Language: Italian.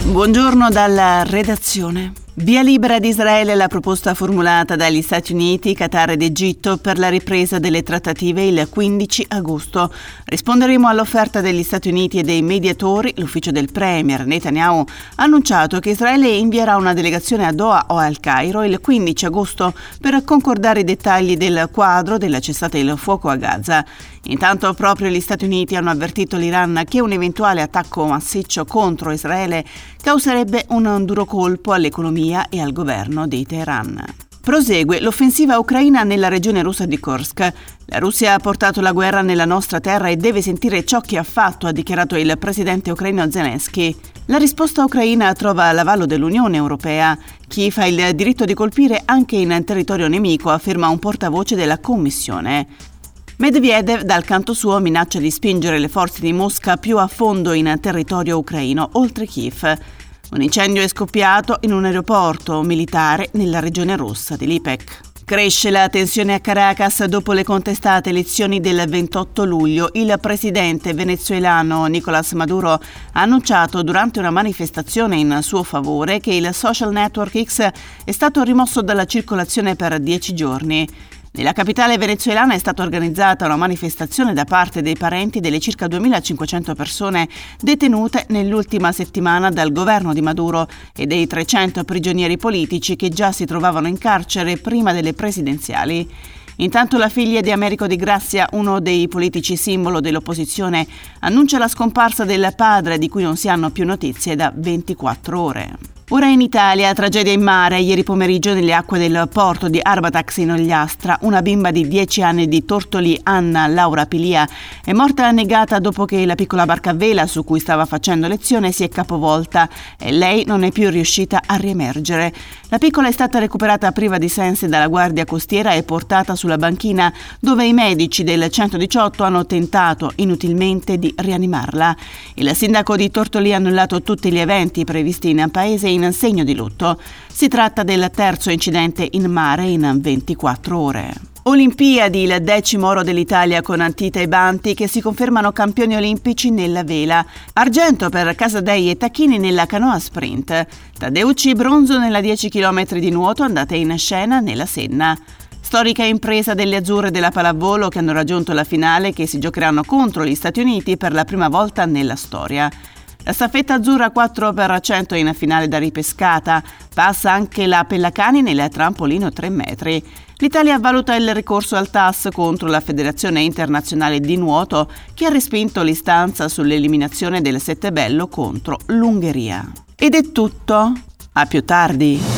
Buongiorno dalla redazione. Via libera di Israele alla proposta formulata dagli Stati Uniti, Qatar ed Egitto per la ripresa delle trattative il 15 agosto. Risponderemo all'offerta degli Stati Uniti e dei mediatori. L'ufficio del premier Netanyahu ha annunciato che Israele invierà una delegazione a Doha o al Cairo il 15 agosto per concordare i dettagli del quadro della cessata il fuoco a Gaza. Intanto proprio gli Stati Uniti hanno avvertito l'Iran che un eventuale attacco massiccio contro Israele causerebbe un duro colpo all'economia e al governo di Teheran. Prosegue l'offensiva ucraina nella regione russa di Kursk. La Russia ha portato la guerra nella nostra terra e deve sentire ciò che ha fatto, ha dichiarato il presidente ucraino Zelensky. La risposta ucraina trova l'avallo dell'Unione Europea. Kiev ha il diritto di colpire anche in territorio nemico, afferma un portavoce della Commissione. Medvedev, dal canto suo, minaccia di spingere le forze di Mosca più a fondo in territorio ucraino, oltre Kiev. Un incendio è scoppiato in un aeroporto militare nella regione russa di Lipetsk. Cresce la tensione a Caracas dopo le contestate elezioni del 28 luglio. Il presidente venezuelano Nicolás Maduro ha annunciato durante una manifestazione in suo favore che il social network X è stato rimosso dalla circolazione per 10 giorni. Nella capitale venezuelana è stata organizzata una manifestazione da parte dei parenti delle circa 2.500 persone detenute nell'ultima settimana dal governo di Maduro e dei 300 prigionieri politici che già si trovavano in carcere prima delle presidenziali. Intanto la figlia di Américo de Gracia, uno dei politici simbolo dell'opposizione, annuncia la scomparsa del padre di cui non si hanno più notizie da 24 ore. Ora in Italia, tragedia in mare. Ieri pomeriggio nelle acque del porto di Arbatax in Ogliastra, una bimba di 10 anni di Tortoli, Anna Laura Pilia, è morta annegata dopo che la piccola barca a vela su cui stava facendo lezione si è capovolta e lei non è più riuscita a riemergere. La piccola è stata recuperata priva di sensi dalla guardia costiera e portata sulla banchina dove i medici del 118 hanno tentato inutilmente di rianimarla. Il sindaco di Tortoli ha annullato tutti gli eventi previsti in paese in segno di lutto. Si tratta del terzo incidente in mare in 24 ore. Olimpiadi, il 10° oro dell'Italia con Antita e Banti che si confermano campioni olimpici nella vela. Argento per Casadei e Tacchini nella canoa sprint. Taddeucci bronzo nella 10 km di nuoto andata in scena nella Senna. Storica impresa delle azzurre della pallavolo che hanno raggiunto la finale che si giocheranno contro gli Stati Uniti per la prima volta nella storia. La staffetta azzurra 4x100 in finale da ripescata. Passa anche la Pellacani nel trampolino 3 metri. L'Italia valuta il ricorso al TAS contro la Federazione Internazionale di Nuoto che ha respinto l'istanza sull'eliminazione del Settebello contro l'Ungheria. Ed è tutto. A più tardi.